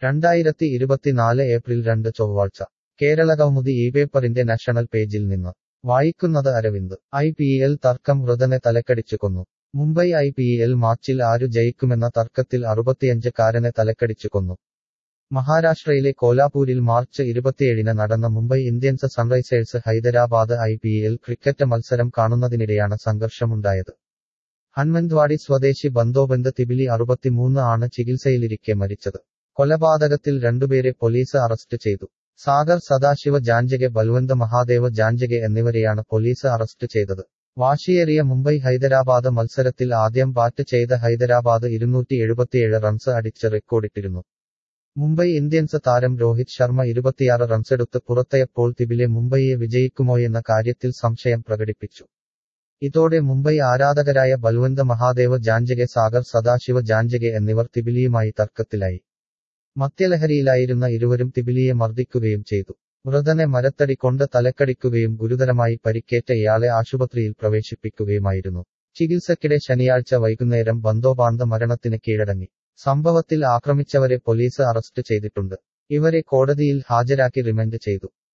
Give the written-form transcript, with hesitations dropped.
2024 April 2 ചൊവ്വാഴ്ച കേരളകൗമുദി ഈ പേപ്പറിന്റെ നാഷണൽ പേജിൽ നിന്ന് വായിക്കുന്നത് അരവിന്ദ്. IPL തർക്കം വൃതനെ തലക്കടിച്ചു കൊന്നു. മുംബൈ IPL മാച്ചിൽ ആരു ജയിക്കുമെന്ന തർക്കത്തിൽ 65-കാരനെ തലക്കടിച്ചു കൊന്നു. മഹാരാഷ്ട്രയിലെ കോലാപൂരിൽ മാർച്ച് 27 നടന്ന Mumbai Indians Sunrisers Hyderabad IPL cricket മത്സരം കാണുന്നതിനിടെയാണ് സംഘർഷമുണ്ടായത്. ഹൻമന്ദ്വാടി സ്വദേശി ബന്ദോബന്ത് തിബിലി 63 ആണ് ചികിത്സയിലിരിക്കെ മരിച്ചത്. കൊലപാതകത്തിൽ രണ്ടുപേരെ പോലീസ് അറസ്റ്റ് ചെയ്തു. സാഗർ സദാശിവ ജാഞ്ചകെ, ബൽവന്ത് മഹാദേവ് ജാഞ്ചകെ എന്നിവരെയാണ് പോലീസ് അറസ്റ്റ് ചെയ്തത്. വാശിയേറിയ മുംബൈ ഹൈദരാബാദ് മത്സരത്തിൽ ആദ്യം ബാറ്റ് ചെയ്ത ഹൈദരാബാദ് 277 റൺസ് അടിച്ച് റെക്കോർഡിട്ടിരുന്നു. മുംബൈ ഇന്ത്യൻസ് താരം രോഹിത് ശർമ്മ 26 റൺസെടുത്ത് പുറത്തായപ്പോൾ തിബിലെ മുംബൈയെ വിജയിക്കുമോയെന്ന കാര്യത്തിൽ സംശയം പ്രകടിപ്പിച്ചു. ഇതോടെ മുംബൈ ആരാധകരായ ബൽവന്ത് മഹാദേവ് ജാഞ്ചകെ, സാഗർ സദാശിവ ജാഞ്ചകെ എന്നിവർ തിബിലിയുമായി തർക്കത്തിലായി. മദ്യലഹരിയിലായിരുന്ന ഇരുവരും തിബിലിയെ മർദ്ദിക്കുകയും ചെയ്തു. വൃതനെ മരത്തടി കൊണ്ട് തലക്കടിക്കുകയും ഗുരുതരമായി പരിക്കേറ്റ ഇയാളെ ആശുപത്രിയിൽ പ്രവേശിപ്പിക്കുകയുമായിരുന്നു. ചികിത്സക്കിടെ ശനിയാഴ്ച വൈകുന്നേരം ബന്ദോബാന്ത് മരണത്തിന് കീഴടങ്ങി. സംഭവത്തിൽ ആക്രമിച്ചവരെ പോലീസ് അറസ്റ്റ് ചെയ്തിട്ടുണ്ട്. ഇവരെ കോടതിയിൽ ഹാജരാക്കി റിമാൻഡ് ചെയ്തു.